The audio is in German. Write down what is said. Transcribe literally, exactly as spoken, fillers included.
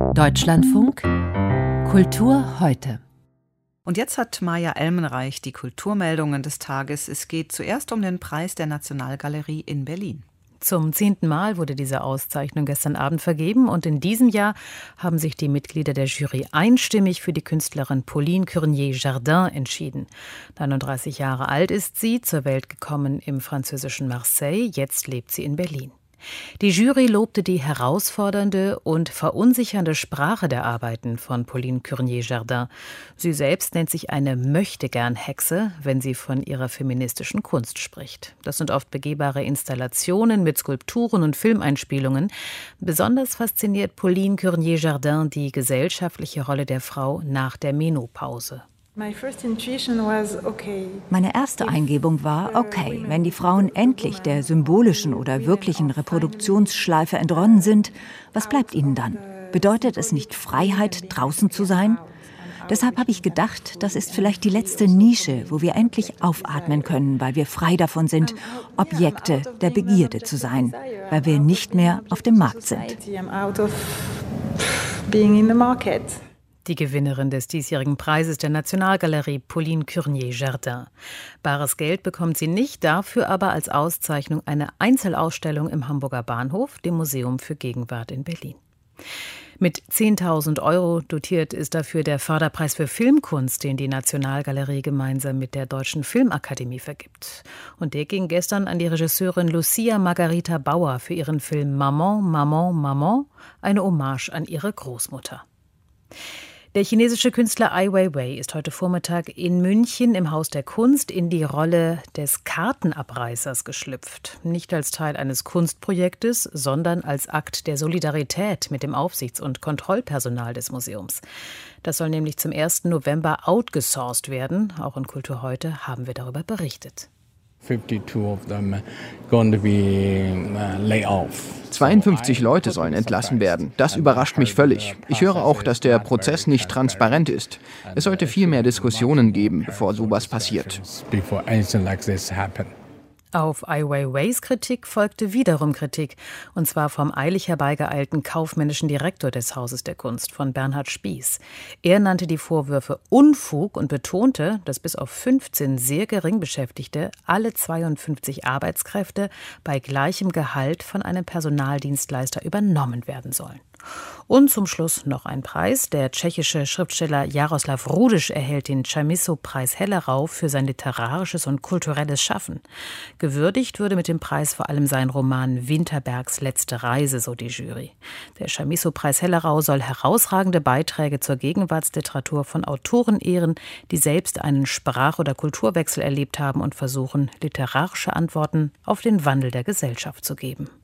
Deutschlandfunk Kultur heute. Und jetzt hat Maja Elmenreich die Kulturmeldungen des Tages. Es geht zuerst um den Preis der Nationalgalerie in Berlin. Zum zehnten Mal wurde diese Auszeichnung gestern Abend vergeben und in diesem Jahr haben sich die Mitglieder der Jury einstimmig für die Künstlerin Pauline Curnier-Jardin entschieden. neununddreißig Jahre alt ist sie, zur Welt gekommen im französischen Marseille, jetzt lebt sie in Berlin. Die Jury lobte die herausfordernde und verunsichernde Sprache der Arbeiten von Pauline Curnier-Jardin. Sie selbst nennt sich eine Möchtegern-Hexe, wenn sie von ihrer feministischen Kunst spricht. Das sind oft begehbare Installationen mit Skulpturen und Filmeinspielungen. Besonders fasziniert Pauline Curnier-Jardin die gesellschaftliche Rolle der Frau nach der Menopause. Meine erste Eingebung war, okay, wenn die Frauen endlich der symbolischen oder wirklichen Reproduktionsschleife entronnen sind, was bleibt ihnen dann? Bedeutet es nicht Freiheit, draußen zu sein? Deshalb habe ich gedacht, das ist vielleicht die letzte Nische, wo wir endlich aufatmen können, weil wir frei davon sind, Objekte der Begierde zu sein, weil wir nicht mehr auf dem Markt sind. Die Gewinnerin des diesjährigen Preises der Nationalgalerie, Pauline Curnier-Jardin. Bares Geld bekommt sie nicht, dafür aber als Auszeichnung eine Einzelausstellung im Hamburger Bahnhof, dem Museum für Gegenwart in Berlin. Mit zehntausend Euro dotiert ist dafür der Förderpreis für Filmkunst, den die Nationalgalerie gemeinsam mit der Deutschen Filmakademie vergibt. Und der ging gestern an die Regisseurin Lucia Margarita Bauer für ihren Film Maman, Maman, Maman, eine Hommage an ihre Großmutter. Der chinesische Künstler Ai Weiwei ist heute Vormittag in München im Haus der Kunst in die Rolle des Kartenabreißers geschlüpft. Nicht als Teil eines Kunstprojektes, sondern als Akt der Solidarität mit dem Aufsichts- und Kontrollpersonal des Museums. Das soll nämlich zum ersten November outgesourced werden. Auch in Kultur heute haben wir darüber berichtet. zweiundfünfzig Leute sollen entlassen werden. Das überrascht mich völlig. Ich höre auch, dass der Prozess nicht transparent ist. Es sollte viel mehr Diskussionen geben, bevor sowas passiert. Auf Ai Weiweis Kritik folgte wiederum Kritik, und zwar vom eilig herbeigeeilten kaufmännischen Direktor des Hauses der Kunst, von Bernhard Spieß. Er nannte die Vorwürfe Unfug und betonte, dass bis auf fünfzehn sehr gering Beschäftigte alle zweiundfünfzig Arbeitskräfte bei gleichem Gehalt von einem Personaldienstleister übernommen werden sollen. Und zum Schluss noch ein Preis. Der tschechische Schriftsteller Jaroslav Rudiš erhält den Chamisso-Preis Hellerau für sein literarisches und kulturelles Schaffen. Gewürdigt würde mit dem Preis vor allem sein Roman Winterbergs letzte Reise, so die Jury. Der Chamisso-Preis Hellerau soll herausragende Beiträge zur Gegenwartsliteratur von Autoren ehren, die selbst einen Sprach- oder Kulturwechsel erlebt haben und versuchen, literarische Antworten auf den Wandel der Gesellschaft zu geben.